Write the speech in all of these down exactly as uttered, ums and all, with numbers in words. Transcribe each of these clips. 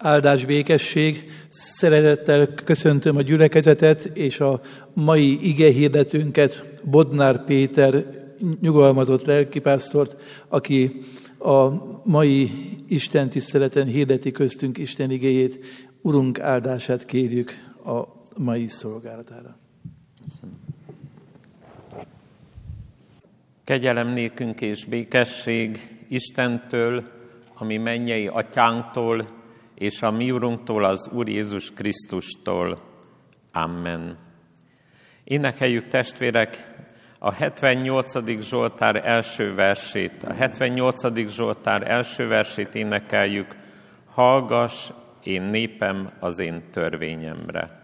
Áldás, békesség, szeretettel köszöntöm a gyülekezetet és a mai igehirdetőnket, Bodnár Péter nyugalmazott lelkipásztort, aki a mai Isten tiszteleten hirdeti köztünk Isten igéjét. Urunk áldását kérjük a mai szolgálatára. Kegyelem nékünk és békesség Istentől, a mi mennyei atyánktól, és a mi Urunktól, az Úr Jézus Krisztustól. Amen. Énekeljük, testvérek, a hetvennyolcadik Zsoltár első versét. A hetvennyolcadik Zsoltár első versét énekeljük. Hallgass, én népem, az én törvényemre.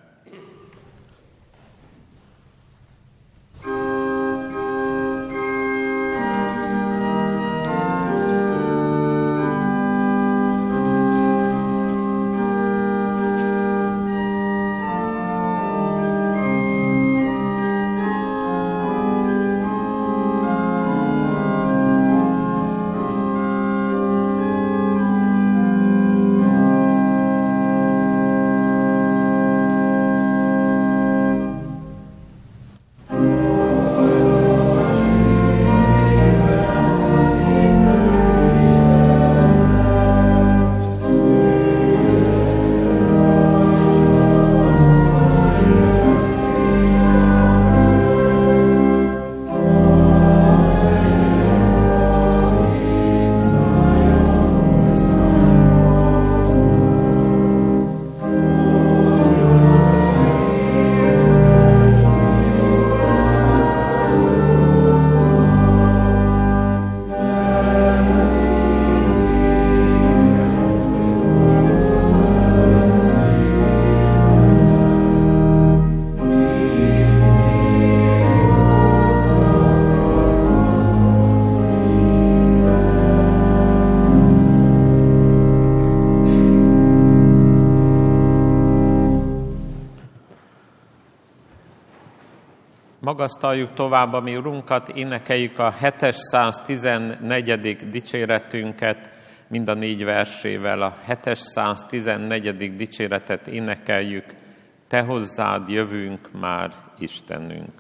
Magasztaljuk tovább a mi Urunkat, énekeljük a hétszáztizennegyedik dicséretünket, mind a négy versével. A hétszáztizennegyedik dicséretet énekeljük, te hozzád jövünk már, Istenünk.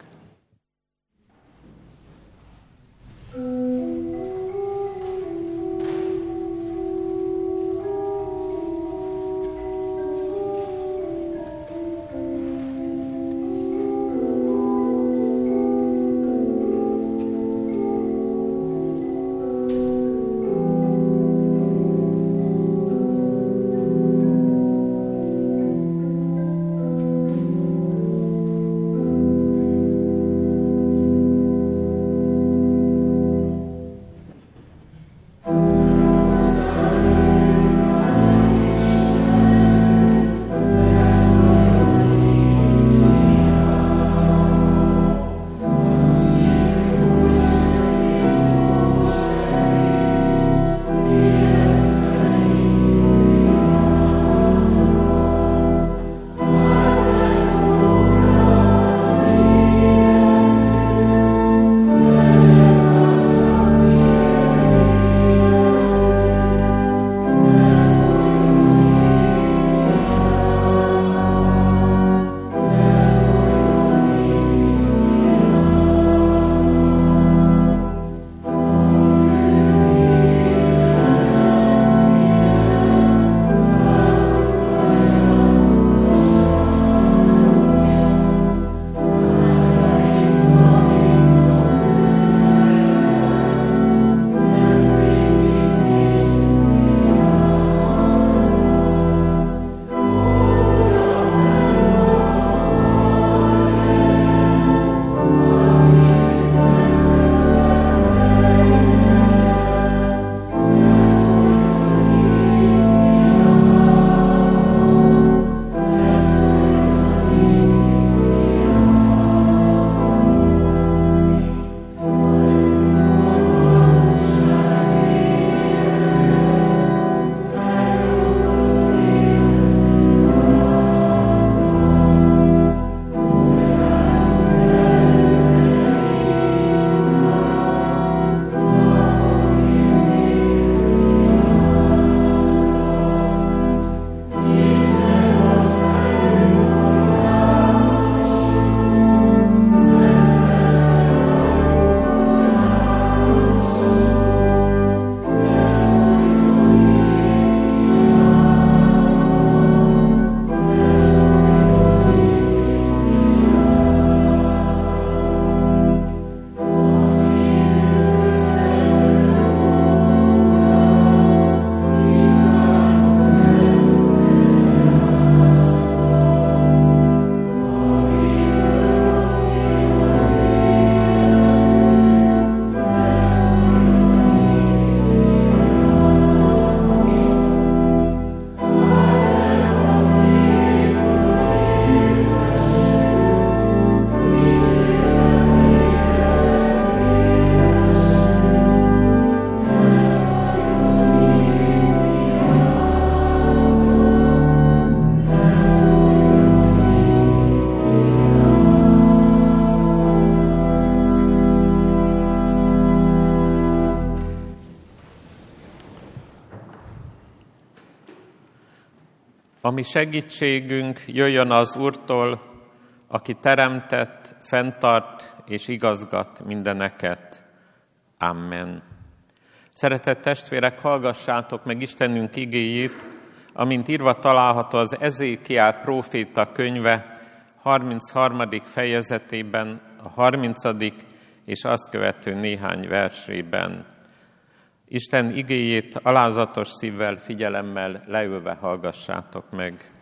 ami segítségünk jöjjön az Úrtól, aki teremtett, fenntart és igazgat mindeneket. Amen. Szeretett testvérek, hallgassátok meg Istenünk igéjét, amint írva található az Ezékiel próféta könyve harmincharmadik fejezetében, a harmincadik és azt követő néhány versében. Isten igéjét alázatos szívvel, figyelemmel leülve hallgassátok meg.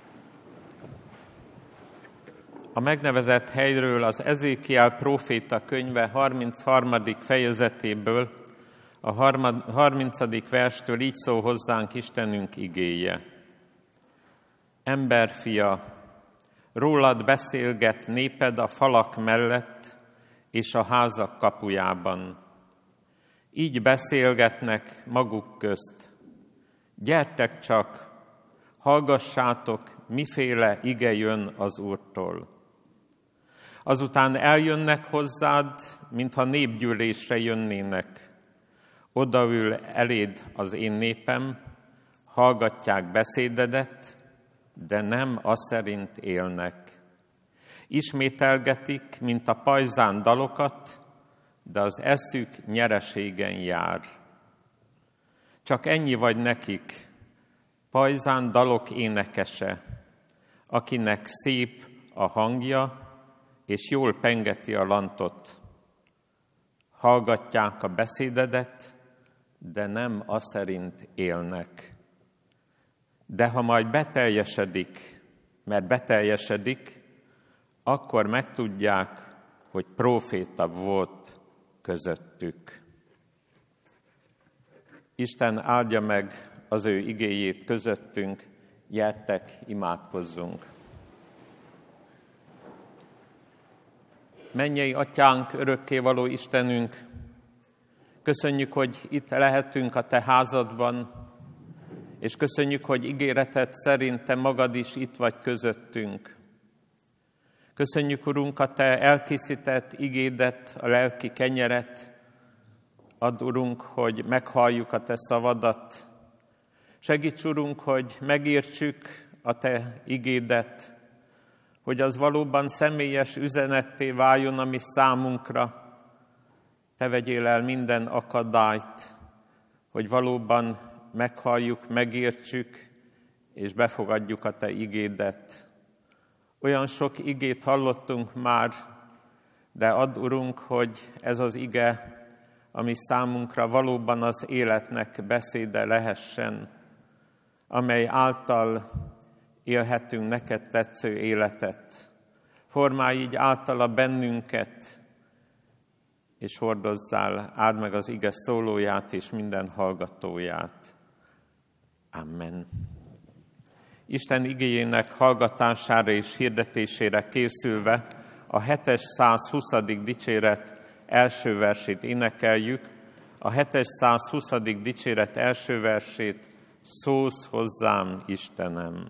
A megnevezett helyről az Ezékiel próféta könyve harmincharmadik fejezetéből, a harmincadik verstől így szól hozzánk Istenünk igéje. Emberfia, rólad beszélget néped a falak mellett és a házak kapujában. Így beszélgetnek maguk közt. Gyertek csak, hallgassátok, miféle ige jön az Úrtól. Azután eljönnek hozzád, mintha népgyűlésre jönnének. Odaül eléd az én népem, hallgatják beszédedet, de nem az szerint élnek. Ismételgetik, mint a pajzán dalokat, de az eszük nyereségen jár. Csak ennyi vagy nekik, pajzán dalok énekese, akinek szép a hangja, és jól pengeti a lantot. Hallgatják a beszédedet, de nem az szerint élnek. De ha majd beteljesedik, mert beteljesedik, akkor megtudják, hogy próféta volt közöttük. Isten áldja meg az ő igéjét közöttünk, gyertek, imádkozzunk. Mennyei Atyánk, örökkévaló Istenünk, köszönjük, hogy itt lehetünk a Te házadban, és köszönjük, hogy ígéreted szerint Te magad is itt vagy közöttünk. Köszönjük, Urunk, a Te elkészített igédet, a lelki kenyeret. Add, Urunk, hogy meghalljuk a Te szavadat. Segíts, Urunk, hogy megértsük a Te igédet, hogy az valóban személyes üzenetté váljon a mi számunkra. Te vegyél el minden akadályt, hogy valóban meghalljuk, megértsük, és befogadjuk a Te igédet. Olyan sok igét hallottunk már, de add, Urunk, hogy ez az ige, ami számunkra valóban az életnek beszéde lehessen, amely által élhetünk neked tetsző életet. Formálj így általa bennünket, és hordozzál, áld meg az ige szólóját és minden hallgatóját. Amen. Isten igéjének hallgatására és hirdetésére készülve a hétszázhuszadik dicséret első versét énekeljük. A hétszázhuszadik dicséret első versét: szólsz hozzám, Istenem.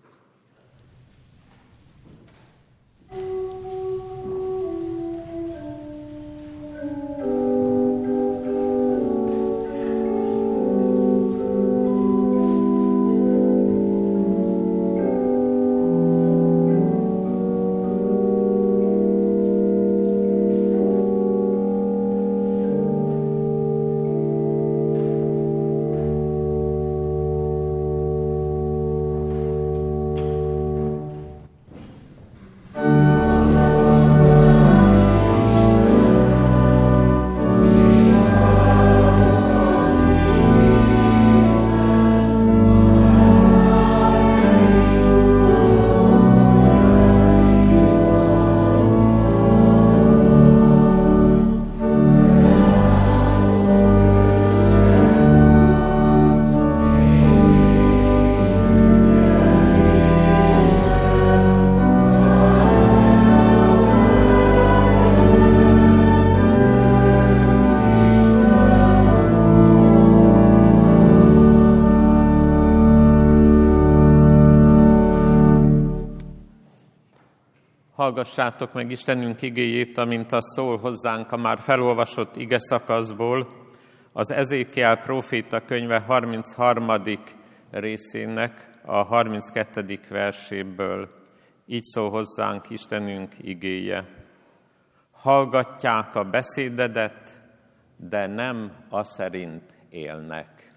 Hallgassátok meg Istenünk igéjét, amint az szól hozzánk a már felolvasott ige szakaszból, az Ezékiel próféta könyve harmincharmadik részének, a a harminckettedik verséből. Így szól hozzánk Istenünk igéje. Hallgatják a beszédedet, de nem aszerint élnek.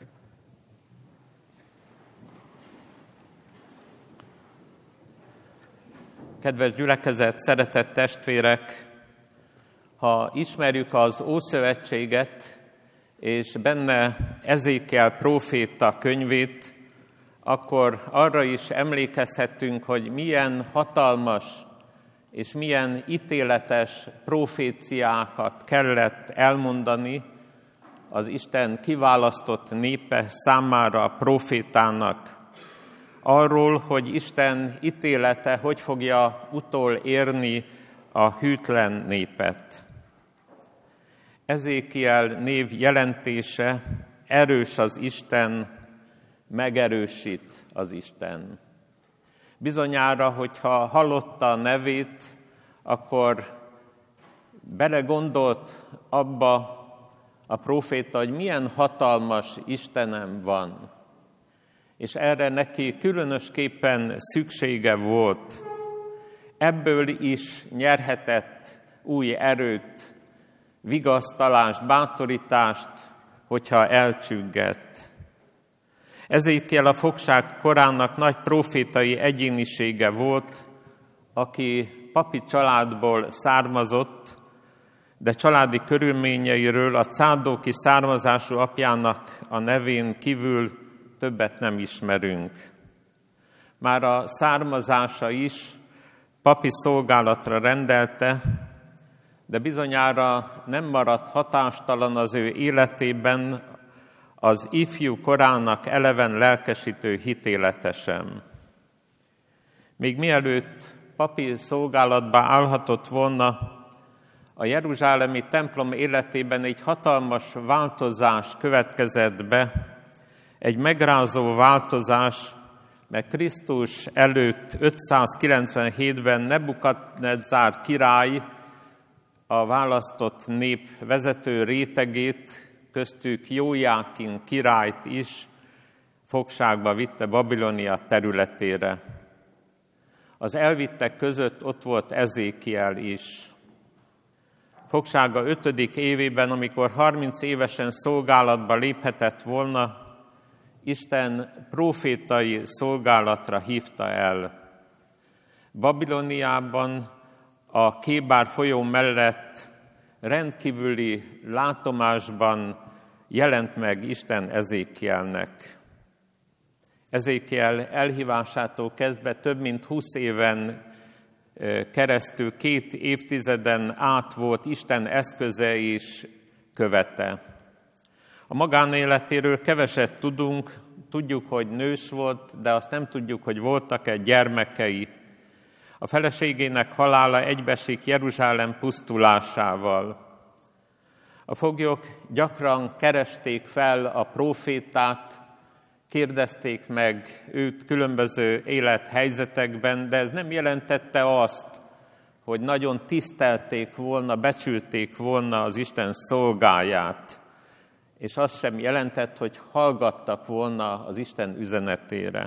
Kedves gyülekezet, szeretett testvérek! Ha ismerjük az Ószövetséget, és benne Ezékiel próféta könyvét, akkor arra is emlékezhetünk, hogy milyen hatalmas és milyen ítéletes proféciákat kellett elmondani az Isten kiválasztott népe számára, a profétának. Arról, hogy Isten ítélete hogy fogja utol érni a hűtlen népet. Ezékiel név jelentése erős az Isten, megerősít az Isten. Bizonyára, hogyha hallotta a nevét, akkor belegondolt abba a próféta, hogy milyen hatalmas Istenem van. És erre neki különösképpen szüksége volt. Ebből is nyerhetett új erőt, vigasztalást, bátorítást, hogyha elcsüggett. Ezékiel a fogság korának nagy profétai egyénisége volt, aki papi családból származott, de családi körülményeiről a cádóki származású apjának a nevén kívül többet nem ismerünk. Már a származása is papi szolgálatra rendelte, de bizonyára nem maradt hatástalan az ő életében az ifjú korának eleven lelkesítő hitélete sem. Még mielőtt papi szolgálatba állhatott volna, a jeruzsálemi templom életében egy hatalmas változás következett be, egy megrázó változás, mert Krisztus előtt ötszázkilencvenhétben Nebukadnezár király a választott nép vezető rétegét, köztük Jójákin királyt is fogságba vitte Babilonia területére. Az elvittek között ott volt Ezékiel is. Fogsága ötödik évében, amikor harminc évesen szolgálatba léphetett volna, Isten prófétai szolgálatra hívta el. Babiloniában a Kébár folyó mellett rendkívüli látomásban jelent meg Isten Ezékielnek. Ezékiel elhívásától kezdve több mint húsz éven keresztül, két évtizeden át volt Isten eszköze és követe. A magánéletéről keveset tudunk, tudjuk, hogy nős volt, de azt nem tudjuk, hogy voltak-e gyermekei. A feleségének halála egybeesik Jeruzsálem pusztulásával. A foglyok gyakran keresték fel a prófétát, kérdezték meg őt különböző élethelyzetekben, de ez nem jelentette azt, hogy nagyon tisztelték volna, becsülték volna az Isten szolgáját. És azt sem jelentett, hogy hallgattak volna az Isten üzenetére.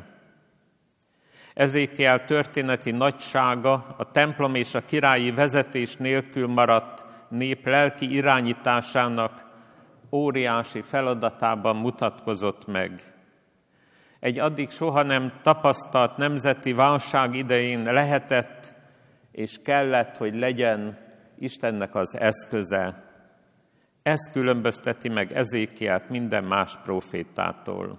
Ezékiel történeti nagysága a templom és a királyi vezetés nélkül maradt nép lelki irányításának óriási feladatában mutatkozott meg. Egy addig soha nem tapasztalt nemzeti válság idején lehetett és kellett, hogy legyen Istennek az eszköze. Ez különbözteti meg Ezékielt minden más prófétától.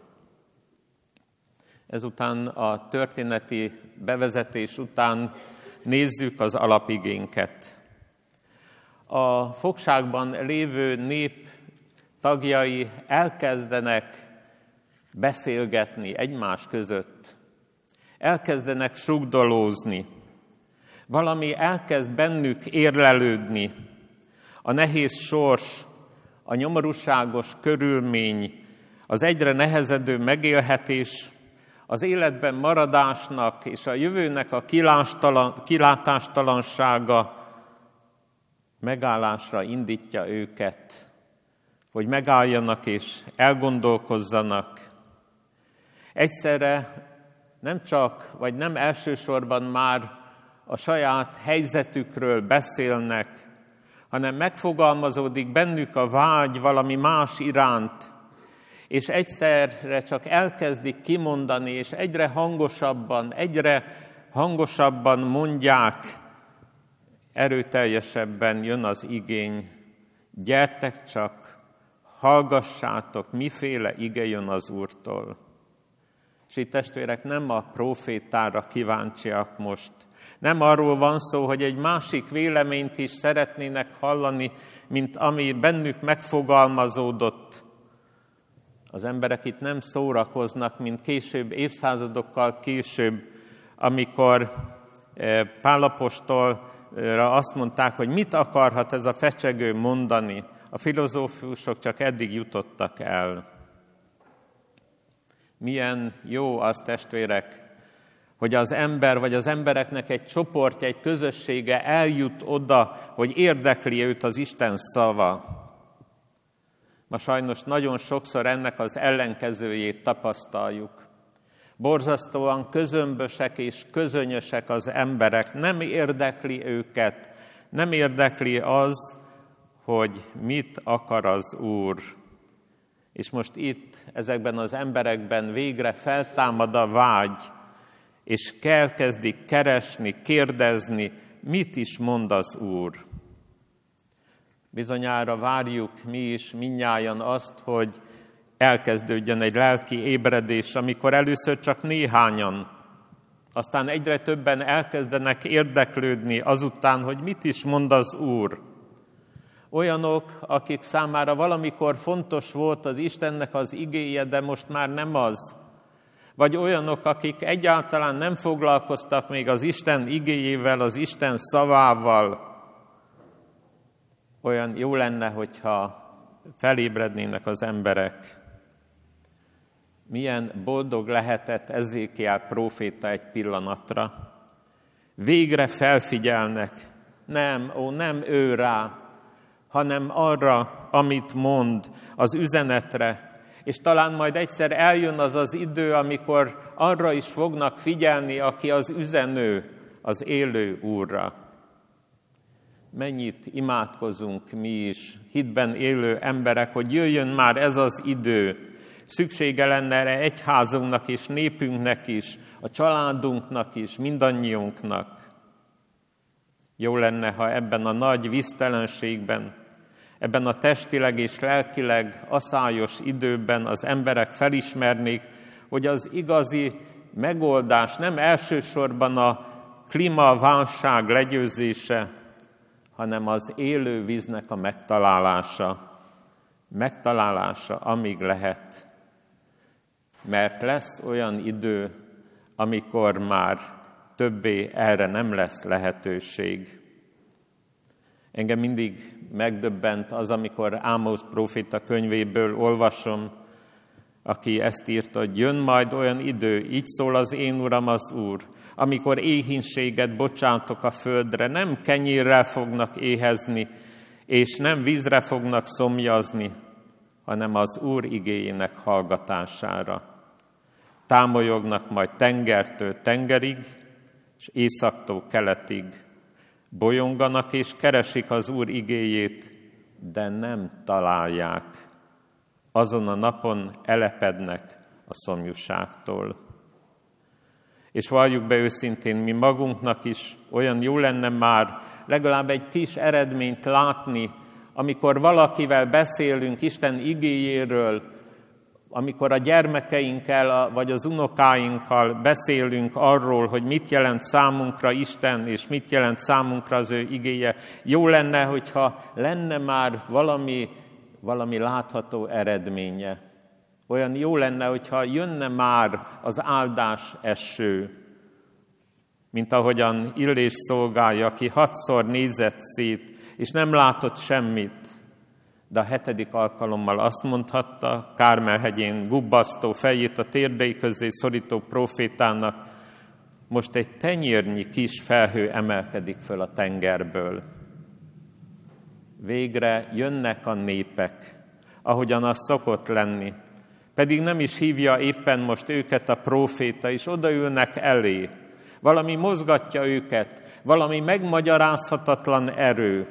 Ezután a történeti bevezetés után nézzük az alapigénket. A fogságban lévő nép tagjai elkezdenek beszélgetni egymás között. Elkezdenek sugdolózni. Valami elkezd bennük érlelődni. A nehéz sors, a nyomorúságos körülmény, az egyre nehezedő megélhetés, az életben maradásnak és a jövőnek a kilátástalansága megállásra indítja őket, hogy megálljanak és elgondolkozzanak. Egyszerre nem csak, vagy nem elsősorban már a saját helyzetükről beszélnek, hanem megfogalmazódik bennük a vágy valami más iránt, és egyszerre csak elkezdik kimondani, és egyre hangosabban, egyre hangosabban mondják, erőteljesebben jön az igény. Gyertek csak, hallgassátok, miféle ige jön az Úrtól. És itt testvérek, nem a profétára kíváncsiak most. Nem arról van szó, hogy egy másik véleményt is szeretnének hallani, mint ami bennük megfogalmazódott. Az emberek itt nem szórakoznak, mint később, évszázadokkal később, amikor Pál apostolra azt mondták, hogy mit akarhat ez a fecsegő mondani. A filozófusok csak eddig jutottak el. Milyen jó az, testvérek, hogy az ember, vagy az embereknek egy csoportja, egy közössége eljut oda, hogy érdekli őt az Isten szava. Ma sajnos nagyon sokszor ennek az ellenkezőjét tapasztaljuk. Borzasztóan közömbösek és közönyösek az emberek, nem érdekli őket, nem érdekli az, hogy mit akar az Úr. És most itt, ezekben az emberekben végre feltámad a vágy, és elkezdik keresni, kérdezni, mit is mond az Úr. Bizonyára várjuk mi is mindnyájan azt, hogy elkezdődjön egy lelki ébredés, amikor először csak néhányan, aztán egyre többen elkezdenek érdeklődni azután, hogy mit is mond az Úr. Olyanok, akik számára valamikor fontos volt az Istennek az igéje, de most már nem az. Vagy olyanok, akik egyáltalán nem foglalkoztak még az Isten igéjével, az Isten szavával. Olyan jó lenne, hogyha felébrednének az emberek. Milyen boldog lehetett Ezékiel próféta egy pillanatra. Végre felfigyelnek. Nem, ó, nem ő rá, hanem arra, amit mond, az üzenetre. És talán majd egyszer eljön az az idő, amikor arra is fognak figyelni, aki az üzenő, az élő Úrra. Mennyit imádkozunk mi is, hitben élő emberek, hogy jöjjön már ez az idő. Szüksége lenne erre egyházunknak és népünknek is, a családunknak is, mindannyiunknak. Jó lenne, ha ebben a nagy víztelenségben, ebben a testileg és lelkileg aszályos időben az emberek felismernék, hogy az igazi megoldás nem elsősorban a klímaválság legyőzése, hanem az élő víznek a megtalálása. Megtalálása, amíg lehet. Mert lesz olyan idő, amikor már többé erre nem lesz lehetőség. Engem mindig megdöbbent az, amikor Ámosz próféta könyvéből olvasom, aki ezt írta, hogy jön majd olyan idő, így szól az én Uram az Úr, amikor éhínséget bocsátok a földre, nem kenyérrel fognak éhezni, és nem vízre fognak szomjazni, hanem az Úr igéjének hallgatására. Támolyognak majd tengertől tengerig, és északtól keletig. Bolyonganak és keresik az Úr igéjét, de nem találják. Azon a napon elepednek a szomjúságtól. És valljuk be őszintén, mi magunknak is olyan jó lenne már legalább egy kis eredményt látni, amikor valakivel beszélünk Isten igéjéről, amikor a gyermekeinkkel vagy az unokáinkkal beszélünk arról, hogy mit jelent számunkra Isten, és mit jelent számunkra az ő igéje. Jó lenne, hogyha lenne már valami, valami látható eredménye. Olyan jó lenne, hogyha jönne már az áldás eső, mint ahogyan Illés szolgálja, aki hatszor nézett szét, és nem látott semmit. De a hetedik alkalommal azt mondhatta, Kármel-hegyén gubbasztó fejét a térdei közé szorító profétának, most egy tenyérnyi kis felhő emelkedik föl a tengerből. Végre jönnek a népek, ahogyan az szokott lenni. Pedig nem is hívja éppen most őket a próféta, és odaülnek elé. Valami mozgatja őket, valami megmagyarázhatatlan erő.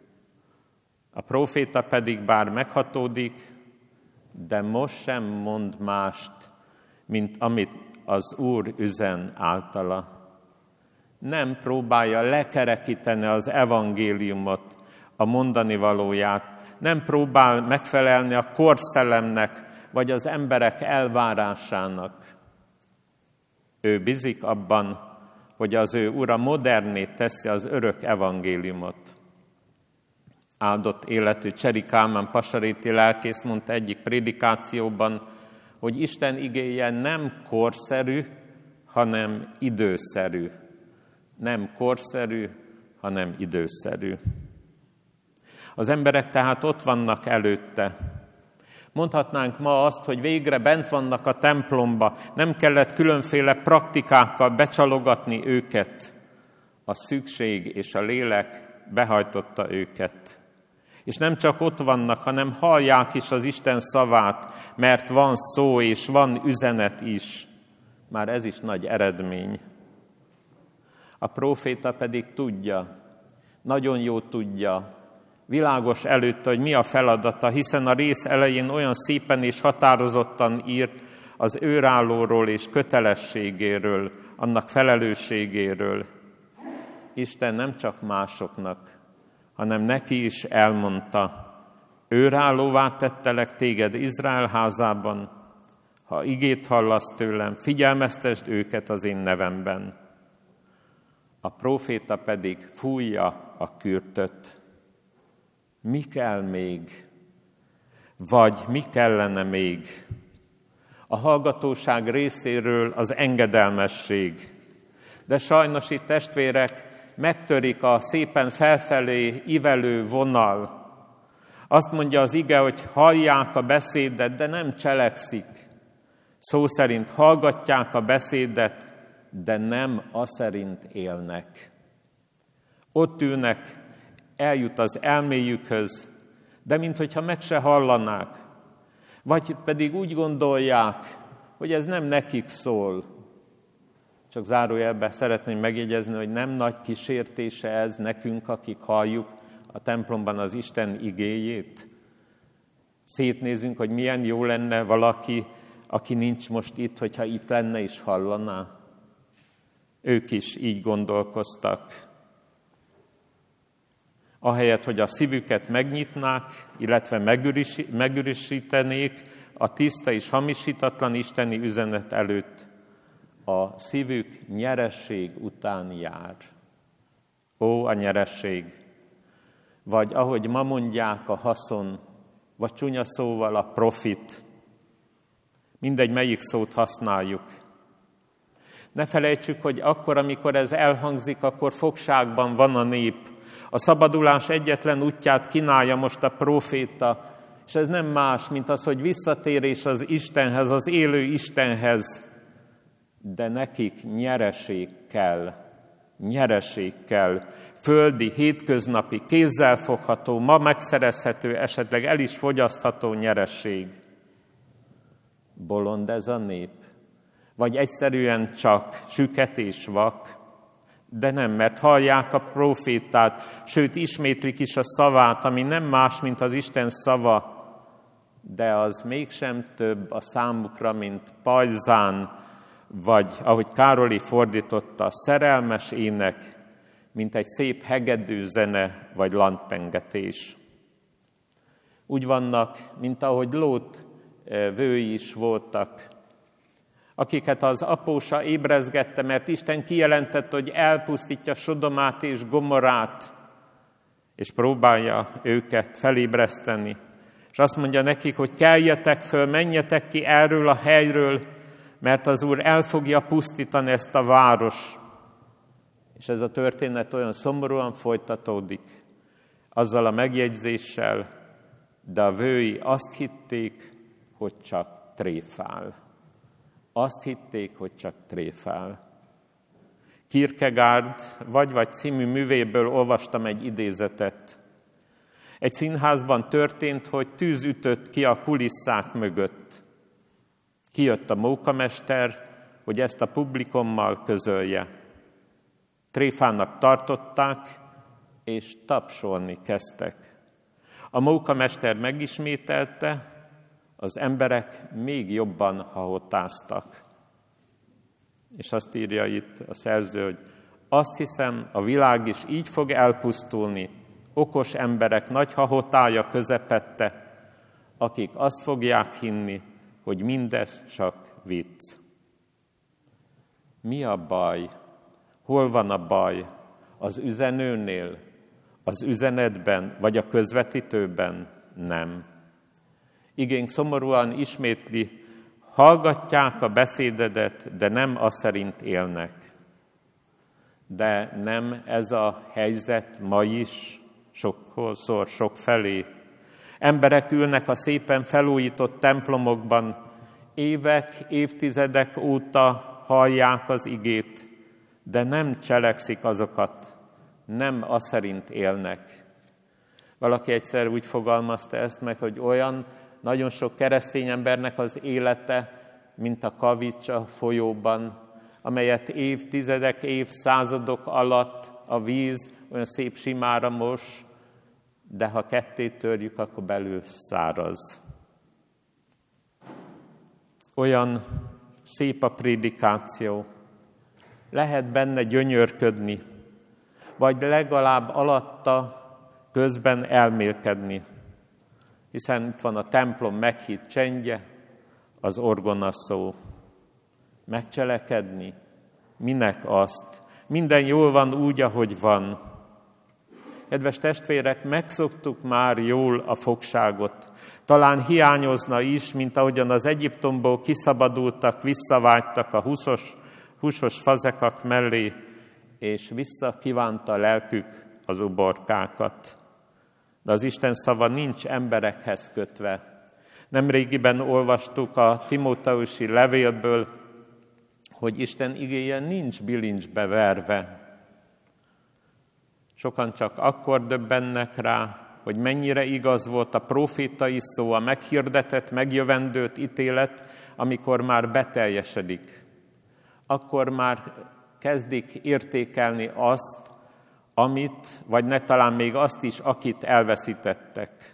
A próféta pedig bár meghatódik, de most sem mond mást, mint amit az Úr üzen általa. Nem próbálja lekerekíteni az evangéliumot, a mondani valóját, nem próbál megfelelni a korszellemnek, vagy az emberek elvárásának. Ő bízik abban, hogy az ő ura moderné teszi az örök evangéliumot. Áldott életű Cseri Kálmán pasaréti lelkész mondta egyik prédikációban, hogy Isten igéje nem korszerű, hanem időszerű. Nem korszerű, hanem időszerű. Az emberek tehát ott vannak előtte. Mondhatnánk ma azt, hogy végre bent vannak a templomba, nem kellett különféle praktikákkal becsalogatni őket. A szükség és a lélek behajtotta őket. És nem csak ott vannak, hanem hallják is az Isten szavát, mert van szó és van üzenet is. Már ez is nagy eredmény. A próféta pedig tudja, nagyon jó tudja, világos előtte, hogy mi a feladata, hiszen a rész elején olyan szépen és határozottan írt az őrállóról és kötelességéről, annak felelősségéről. Isten nem csak másoknak, hanem neki is elmondta, őrállóvá tettelek téged Izrael házában, ha igét hallasz tőlem, figyelmeztesd őket az én nevemben. A próféta pedig fújja a kürtöt. Mi kell még? Vagy mi kellene még? A hallgatóság részéről az engedelmesség. De sajnos itt testvérek, megtörik a szépen felfelé ívelő vonal. Azt mondja az ige, hogy hallják a beszédet, de nem cselekszik. Szó szerint hallgatják a beszédet, de nem aszerint élnek. Ott ülnek, eljut az elméjükhöz, de minthogyha meg se hallanák. Vagy pedig úgy gondolják, hogy ez nem nekik szól. Csak zárójelben szeretném megjegyezni, hogy nem nagy kísértése ez nekünk, akik halljuk a templomban az Isten igéjét. Szétnézünk, hogy milyen jó lenne valaki, aki nincs most itt, hogyha itt lenne és hallaná. Ők is így gondolkoztak. Ahelyett, hogy a szívüket megnyitnák, illetve megürösítenék a tiszta és hamisítatlan isteni üzenet előtt, a szívük nyeresség után jár. Ó, a nyeresség! Vagy ahogy ma mondják, a haszon, vagy csúnya szóval a profit. Mindegy, melyik szót használjuk. Ne felejtsük, hogy akkor, amikor ez elhangzik, akkor fogságban van a nép. A szabadulás egyetlen útját kínálja most a próféta, és ez nem más, mint az, hogy visszatérés az Istenhez, az élő Istenhez, de nekik nyereség kell, nyereség kell, földi, hétköznapi, kézzelfogható, ma megszerezhető, esetleg el is fogyasztható nyereség. Bolond ez a nép? Vagy egyszerűen csak süket és vak? De nem, mert hallják a prófétát, sőt ismétlik is a szavát, ami nem más, mint az Isten szava, de az mégsem több a számukra, mint pajzán, vagy ahogy Károli fordította, szerelmes ének, mint egy szép hegedű zene, vagy lantpengetés. Úgy vannak, mint ahogy Lót vői is voltak, akiket az apósa ébrezgette, mert Isten kijelentette, hogy elpusztítja Sodomát és Gomorrát, és próbálja őket felébreszteni. És azt mondja nekik, hogy keljetek föl, menjetek ki erről a helyről, mert az Úr el fogja pusztítani ezt a város. És ez a történet olyan szomorúan folytatódik, azzal a megjegyzéssel, de a vői azt hitték, hogy csak tréfál. Azt hitték, hogy csak tréfál. Kierkegaard vagy-vagy című művéből olvastam egy idézetet. Egy színházban történt, hogy tűz ütött ki a kulisszák mögött. Kijött a mókamester, hogy ezt a publikummal közölje. Tréfának tartották, és tapsolni kezdtek. A mókamester megismételte, az emberek még jobban hahotáztak. És azt írja itt a szerző, hogy azt hiszem, a világ is így fog elpusztulni, okos emberek nagy hahotája közepette, akik azt fogják hinni, hogy mindez csak vicc. Mi a baj? Hol van a baj? Az üzenőnél? Az üzenetben? Vagy a közvetítőben? Nem. Igénk szomorúan ismétli, hallgatják a beszédedet, de nem az szerint élnek. De nem ez a helyzet ma is, sokszor, sok felé. Emberek ülnek a szépen felújított templomokban, évek, évtizedek óta hallják az igét, de nem cselekszik azokat, nem az szerint élnek. Valaki egyszer úgy fogalmazta ezt meg, hogy olyan nagyon sok keresztény embernek az élete, mint a kavics a folyóban, amelyet évtizedek, évszázadok alatt a víz olyan szép simára mos, de ha ketté törjük, akkor belül száraz. Olyan szép a prédikáció, lehet benne gyönyörködni, vagy legalább alatta közben elmélkedni, hiszen itt van a templom meghitt csendje, az orgona szó. Megcselekedni? Minek azt? Minden jól van úgy, ahogy van. Kedves testvérek, megszoktuk már jól a fogságot. Talán hiányozna is, mint ahogyan az Egyiptomból kiszabadultak, visszavágytak a húsos, húsos fazekak mellé, és visszakívánta lelkük az uborkákat. De az Isten szava nincs emberekhez kötve. Nemrégiben olvastuk a Timóteusi levélből, hogy Isten igéje nincs bilincsbe verve. Sokan csak akkor döbbennek rá, hogy mennyire igaz volt a profétai szó, a meghirdetett, megjövendőt ítélet, amikor már beteljesedik. Akkor már kezdik értékelni azt, amit, vagy ne talán még azt is, akit elveszítettek.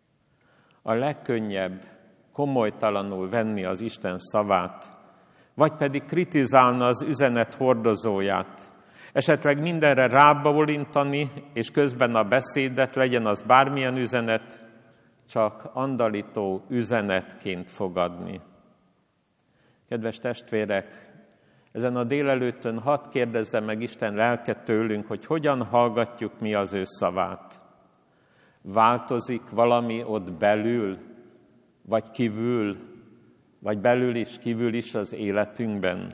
A legkönnyebb komolytalanul venni az Isten szavát, vagy pedig kritizálna az üzenet hordozóját. Esetleg mindenre rábólintani, és közben a beszédet, legyen az bármilyen üzenet, csak andalító üzenetként fogadni. Kedves testvérek, ezen a délelőttön hadd kérdezze meg Isten lelke tőlünk, hogy hogyan hallgatjuk mi az ő szavát. Változik valami ott belül, vagy kívül, vagy belül is, kívül is az életünkben?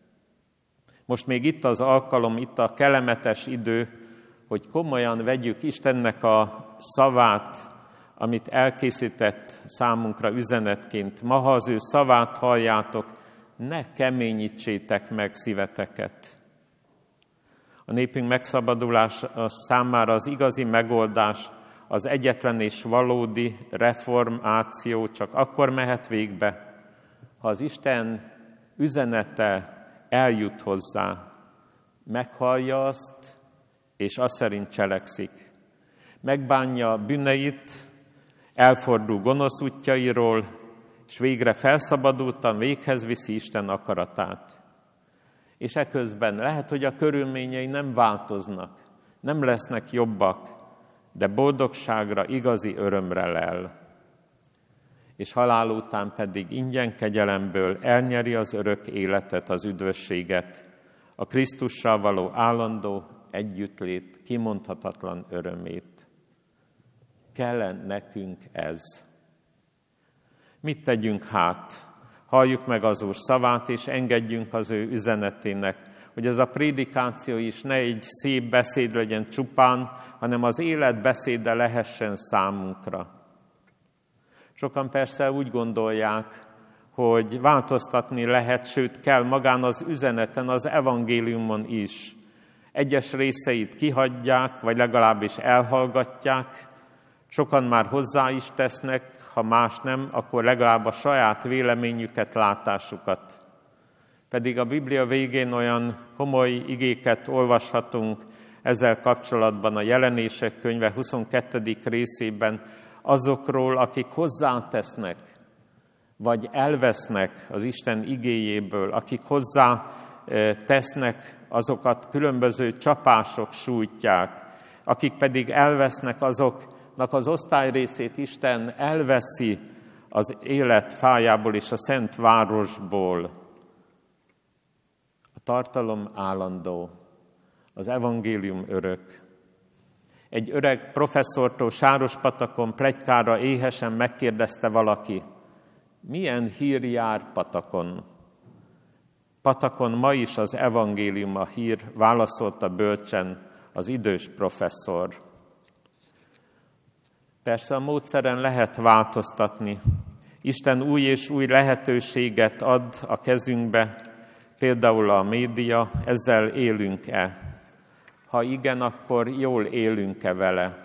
Most még itt az alkalom, itt a kellemetes idő, hogy komolyan vegyük Istennek a szavát, amit elkészített számunkra üzenetként. Ma, ha az ő szavát halljátok, ne keményítsétek meg szíveteket. A népünk megszabadulása számára az igazi megoldás, az egyetlen és valódi reformáció csak akkor mehet végbe, ha az Isten üzenete eljut hozzá, meghallja azt, és azt szerint cselekszik. Megbánja bűneit, elfordul gonosz útjairól, és végre felszabadultan véghez viszi Isten akaratát. És eközben lehet, hogy a körülményei nem változnak, nem lesznek jobbak, de boldogságra, igazi örömre lel. És halál után pedig ingyen kegyelemből elnyeri az örök életet, az üdvösséget, a Krisztussal való állandó együttlét kimondhatatlan örömét. Kell nekünk ez. Mit tegyünk hát? Halljuk meg az Úr szavát, és engedjünk az ő üzenetének, hogy ez a prédikáció is ne egy szép beszéd legyen csupán, hanem az élet beszéde lehessen számunkra. Sokan persze úgy gondolják, hogy változtatni lehet, sőt kell magán az üzeneten, az evangéliumon is. Egyes részeit kihagyják, vagy legalábbis elhallgatják, sokan már hozzá is tesznek, ha más nem, akkor legalább a saját véleményüket, látásukat. Pedig a Biblia végén olyan komoly igéket olvashatunk ezzel kapcsolatban a Jelenések könyve huszonkettedik részében azokról, akik hozzátesznek, vagy elvesznek az Isten igéjéből, akik hozzá tesznek, azokat különböző csapások sújtják, akik pedig elvesznek, azoknak az osztályrészét Isten elveszi az élet fájából és a szent városból. A tartalom állandó, az evangélium örök. Egy öreg professzortól Sárospatakon pletykára éhesen megkérdezte valaki, milyen hír jár Patakon? Patakon ma is az evangélium a hír, válaszolta bölcsen az idős professzor. Persze a módszeren lehet változtatni. Isten új és új lehetőséget ad a kezünkbe, például a média, ezzel élünk-e? Ha igen, akkor jól élünk-e vele?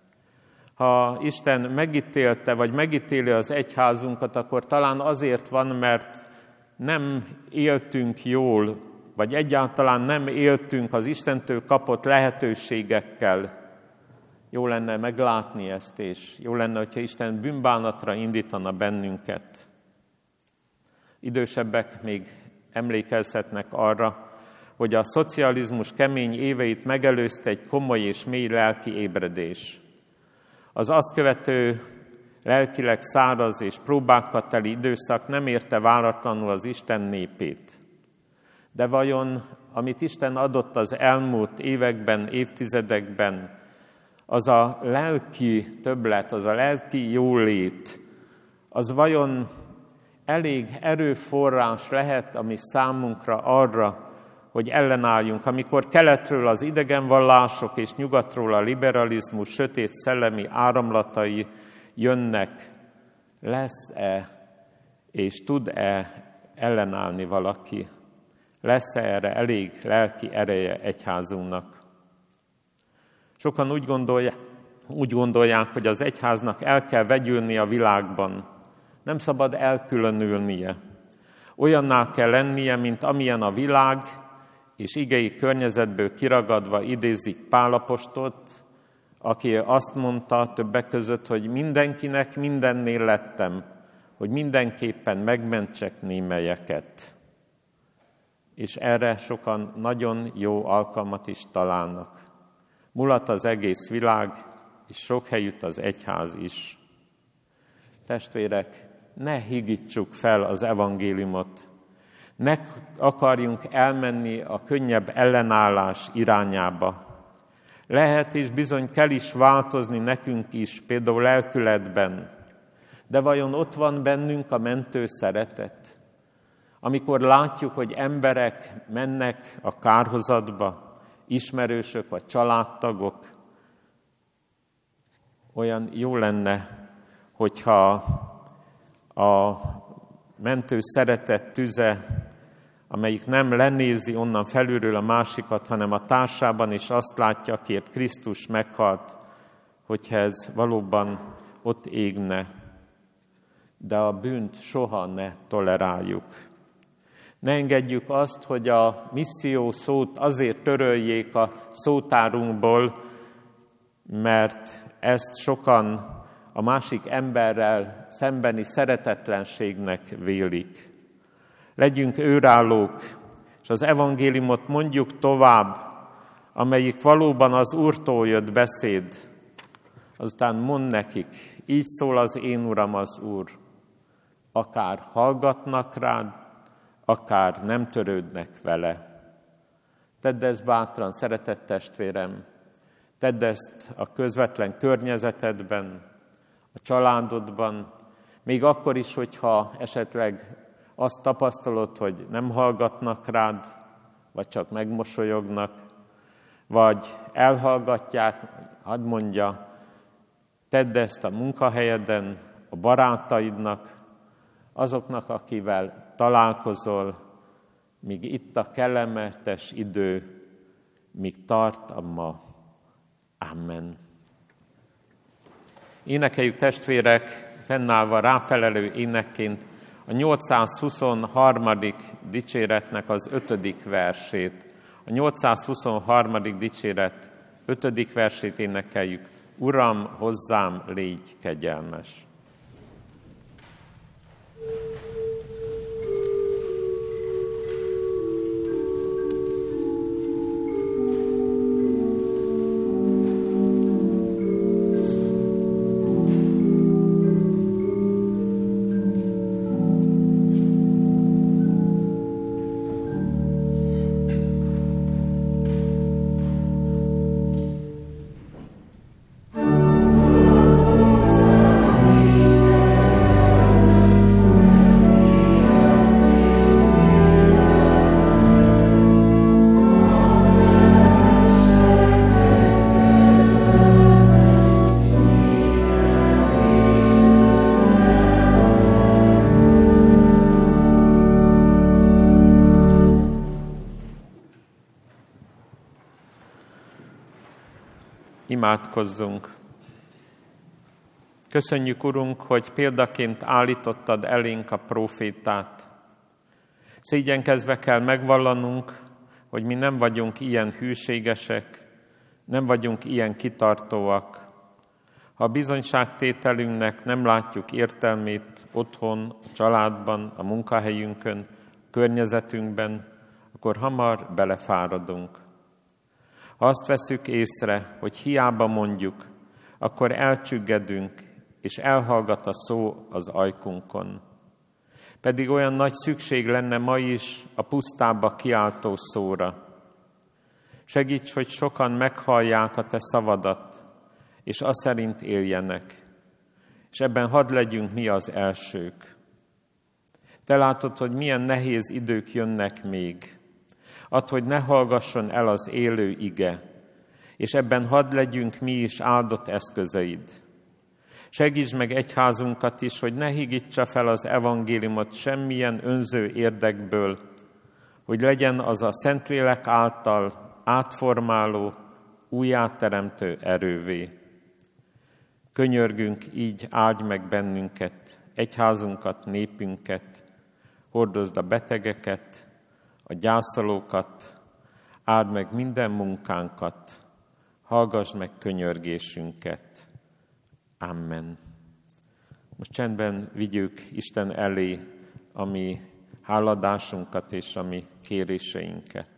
Ha Isten megítélte, vagy megítéli az egyházunkat, akkor talán azért van, mert nem éltünk jól, vagy egyáltalán nem éltünk az Istentől kapott lehetőségekkel. Jó lenne meglátni ezt, és jó lenne, hogyha Isten bűnbánatra indítana bennünket. Idősebbek még emlékezhetnek arra, hogy a szocializmus kemény éveit megelőzte egy komoly és mély lelki ébredés. Az azt követő lelkileg száraz és próbákkal teli időszak nem érte váratlanul az Isten népét. De vajon, amit Isten adott az elmúlt években, évtizedekben, az a lelki többlet, az a lelki jólét, az vajon elég erőforrás lehet, ami számunkra arra, hogy ellenálljunk, amikor keletről az idegenvallások és nyugatról a liberalizmus sötét szellemi áramlatai jönnek, lesz-e és tud-e ellenállni valaki? Lesz-e erre elég lelki ereje egyházunknak? Sokan úgy gondolják, úgy gondolják, hogy az egyháznak el kell vegyülni a világban. Nem szabad elkülönülnie. Olyanná kell lennie, mint amilyen a világ, és igei környezetből kiragadva idézik Pál apostolt, aki azt mondta többek között, hogy mindenkinek mindennél lettem, hogy mindenképpen megmentsek némelyeket. És erre sokan nagyon jó alkalmat is találnak. Mulat az egész világ, és sok helyütt az egyház is. Testvérek, ne higítsuk fel az evangéliumot, ne akarjunk elmenni a könnyebb ellenállás irányába. Lehet és bizony kell is változni nekünk is, például lelkületben. De vajon ott van bennünk a mentő szeretet? Amikor látjuk, hogy emberek mennek a kárhozatba, ismerősök vagy családtagok, olyan jó lenne, hogyha a mentő szeretet tüze, amelyik nem lenézi onnan felülről a másikat, hanem a társában is azt látja, akiért Krisztus meghalt, hogyha ez valóban ott égne. De a bűnt soha ne toleráljuk. Ne engedjük azt, hogy a misszió szót azért töröljék a szótárunkból, mert ezt sokan a másik emberrel szembeni szeretetlenségnek vélik. Legyünk őrállók, és az evangéliumot mondjuk tovább, amelyik valóban az Úrtól jött beszéd. Azután mond nekik, így szól az én Uram az Úr, akár hallgatnak rád, akár nem törődnek vele. Tedd ezt bátran, szeretett testvérem, tedd ezt a közvetlen környezetedben, a családodban, még akkor is, hogyha esetleg azt tapasztalod, hogy nem hallgatnak rád, vagy csak megmosolyognak, vagy elhallgatják, hadd mondja, tedd ezt a munkahelyeden, a barátaidnak, azoknak, akivel találkozol, míg itt a kellemetes idő, míg tart a ma. Amen. Énekeljük testvérek fennállva ráfelelő énekként a nyolcszázhuszonharmadik dicséretnek az ötödik versét. A nyolcszázhuszonharmadik dicséret ötödik versét énekeljük. Uram, hozzám légy kegyelmes! Imádkozzunk! Köszönjük, Urunk, hogy példaként állítottad elénk a prófétát. Szégyenkezve kell megvallanunk, hogy mi nem vagyunk ilyen hűségesek, nem vagyunk ilyen kitartóak. Ha a bizonyságtételünknek nem látjuk értelmét otthon, a családban, a munkahelyünkön, a környezetünkben, akkor hamar belefáradunk. Ha azt veszük észre, hogy hiába mondjuk, akkor elcsüggedünk, és elhallgat a szó az ajkunkon. Pedig olyan nagy szükség lenne ma is a pusztába kiáltó szóra. Segíts, hogy sokan meghallják a te szavadat, és azt szerint éljenek. És ebben hadd legyünk mi az elsők. Te látod, hogy milyen nehéz idők jönnek még. Add, hogy ne hallgasson el az élő ige, és ebben hadd legyünk mi is áldott eszközeid. Segíts meg egyházunkat is, hogy ne higítsa fel az evangéliumot semmilyen önző érdekből, hogy legyen az a Szentlélek által átformáló, újjáteremtő erővé. Könyörgünk, így áldj meg bennünket, egyházunkat, népünket, hordozd a betegeket, a gyászolókat, áld meg minden munkánkat, hallgass meg könyörgésünket. Amen. Most csendben vigyük Isten elé a mi háladásunkat és a mi kéréseinket.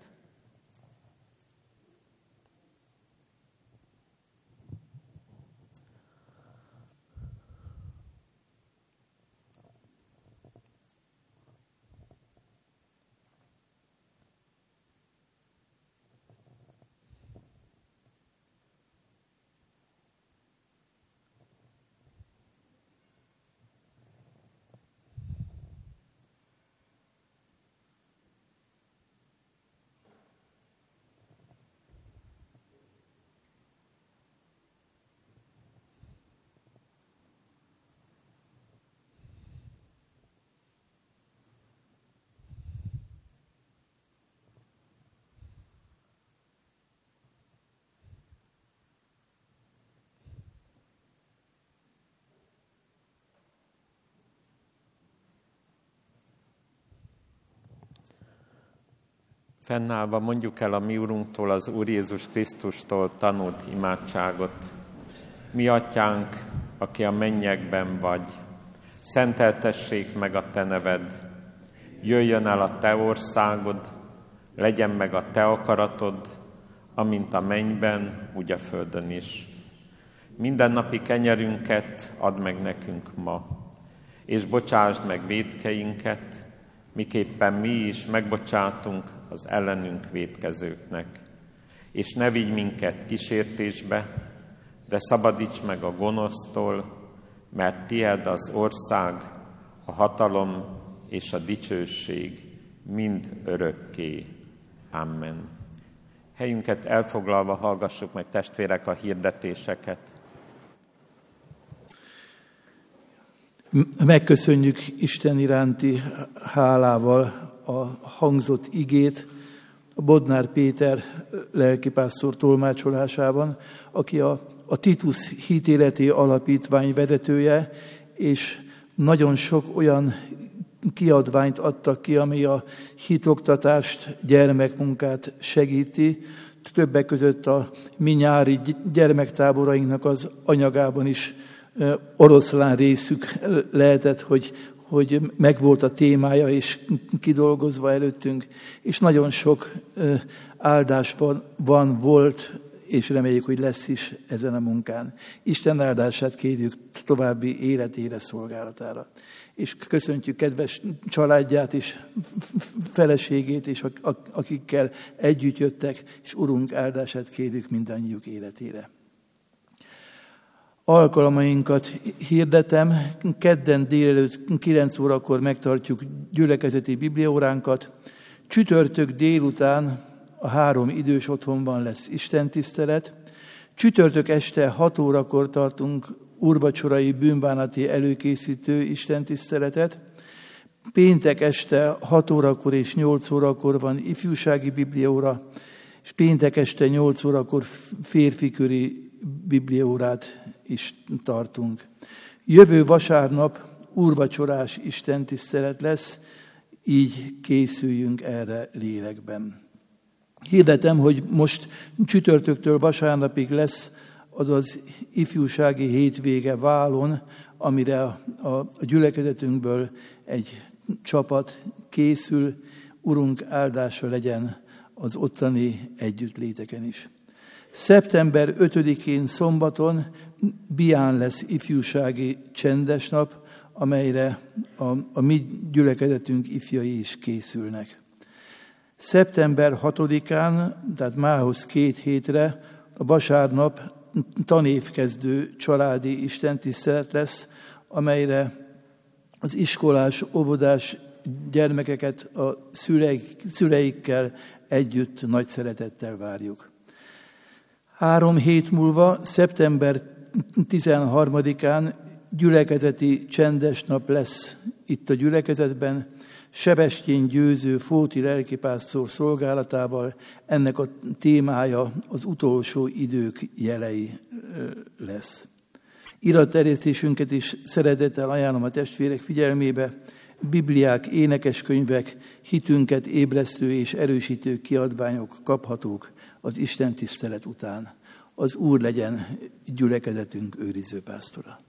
Fennállva mondjuk el a mi Urunktól, az Úr Jézus Krisztustól tanult imádságot. Mi Atyánk, aki a mennyekben vagy, szenteltessék meg a te neved, jöjjön el a te országod, legyen meg a te akaratod, amint a mennyben, úgy a földön is. Mindennapi kenyerünket add meg nekünk ma, és bocsásd meg vétkeinket, miképpen mi is megbocsátunk az ellenünk vétkezőknek. És ne vigy minket kísértésbe, de szabadíts meg a gonosztól, mert tied az ország, a hatalom és a dicsőség mind örökké. Amen. Helyünket elfoglalva hallgassuk meg, testvérek, a hirdetéseket. Megköszönjük Isten iránti hálával a hangzott igét a Bodnár Péter lelkipásztor tolmácsolásában, aki a, a Titus hitéleti alapítvány vezetője, és nagyon sok olyan kiadványt adtak ki, ami a hitoktatást, gyermekmunkát segíti. Többek között a mi nyári gyermektáborainknak az anyagában is oroszlán részük lehetett, hogy, hogy megvolt a témája, és kidolgozva előttünk, és nagyon sok áldás van, van, volt, és reméljük, hogy lesz is ezen a munkán. Isten áldását kérjük további életére, szolgálatára. És köszöntjük kedves családját és feleségét, és akikkel együtt jöttek, és Urunk áldását kérjük mindannyiuk életére. Alkalmainkat hirdetem, kedden délelőtt kilenc órakor megtartjuk gyülekezeti bibliaóránkat, csütörtök délután a három idős otthonban lesz istentisztelet, csütörtök este hat órakor tartunk úrvacsorai bűnbánati előkészítő istentiszteletet, péntek este hat órakor és nyolc órakor van ifjúsági bibliaóra, és péntek este nyolc órakor férfiköri bibliaórát is tartunk. Jövő vasárnap úrvacsorás istentisztelet lesz, így készüljünk erre lélekben. Hirdetem, hogy most csütörtöktől vasárnapig lesz az az ifjúsági hétvége Válon, amire a, a, a gyülekezetünkből egy csapat készül. Urunk áldása legyen az ottani együttléteken is. szeptember ötödikén szombaton Bián lesz ifjúsági csendes nap, amelyre a, a mi gyülekezetünk ifjai is készülnek. szeptember hatodikán, tehát mához két hétre, a vasárnap tanévkezdő családi istentisztelet lesz, amelyre az iskolás, óvodás gyermekeket a szüleik, szüleikkel együtt nagy szeretettel várjuk. Három hét múlva, szeptember tizenharmadikán gyülekezeti csendes nap lesz itt a gyülekezetben, Sebestyén Győző Fóti lelkipásztor szolgálatával. Ennek a témája az utolsó idők jelei lesz. Iratterjesztésünket is szeretettel ajánlom a testvérek figyelmébe. Bibliák, énekeskönyvek, hitünket ébresztő és erősítő kiadványok kaphatók az Isten tisztelet után. Az Úr legyen gyülekezetünk őriző pásztora.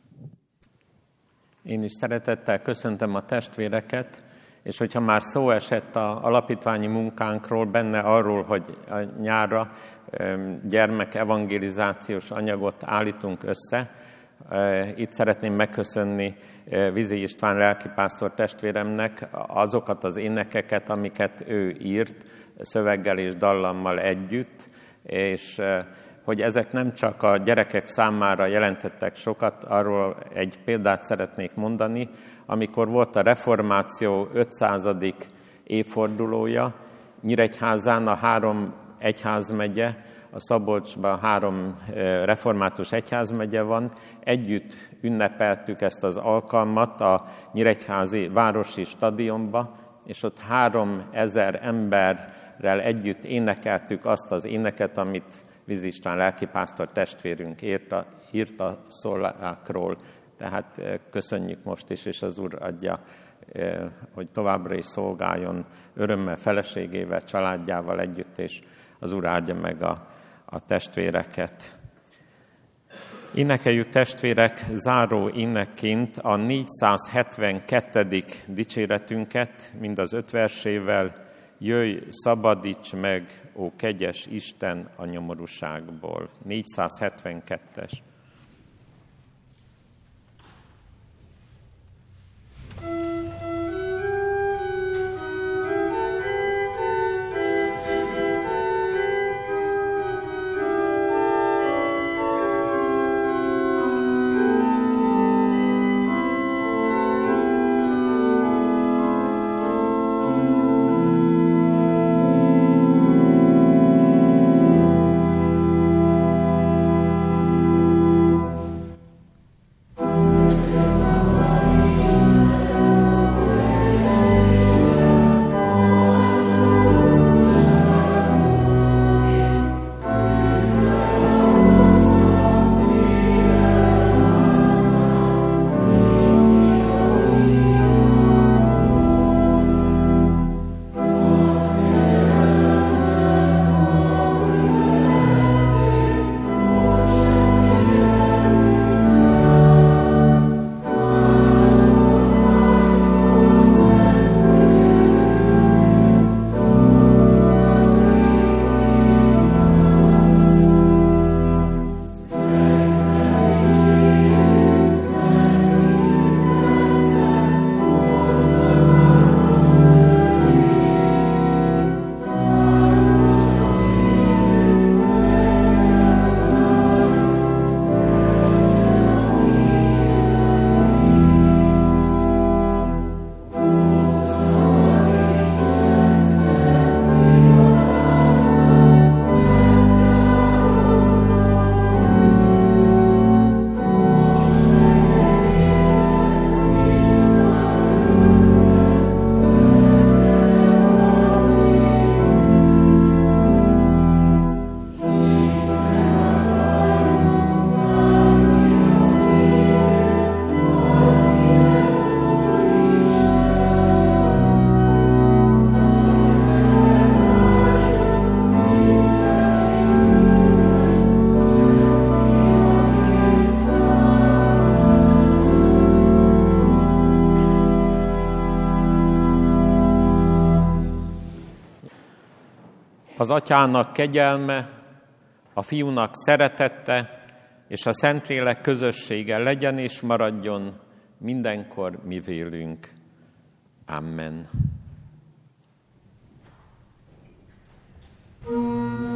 Én is szeretettel köszöntöm a testvéreket, és hogyha már szó esett a alapítványi munkánkról, benne arról, hogy a nyárra gyermek evangelizációs anyagot állítunk össze, itt szeretném megköszönni Vizi István lelkipásztor testvéremnek azokat az énekeket, amiket ő írt szöveggel és dallammal együtt, és hogy ezek nem csak a gyerekek számára jelentettek sokat, arról egy példát szeretnék mondani. Amikor volt a reformáció ötszázadik évfordulója, Nyíregyházán a három egyházmegye, a Szabolcsban három református egyházmegye van, együtt ünnepeltük ezt az alkalmat a Nyíregyházi városi stadionba, és ott három ezer emberrel együtt énekeltük azt az éneket, amit Vizi István lelkipásztor testvérünk írt a, írt a szólákról. Tehát köszönjük most is, és az Úr adja, hogy továbbra is szolgáljon örömmel, feleségével, családjával együtt, és az Úr áldja meg a, a testvéreket. Énekeljük, testvérek, záró énekként a négyszázhetvenkettedik dicséretünket, mind az öt versével. Jöjj, szabadíts meg, ó kegyes Isten, a nyomorúságból. négyszázhetvenkettes. Az Atyának kegyelme, a Fiúnak szeretete és a Szentlélek közössége legyen és maradjon mindenkor mi vélünk. Amen.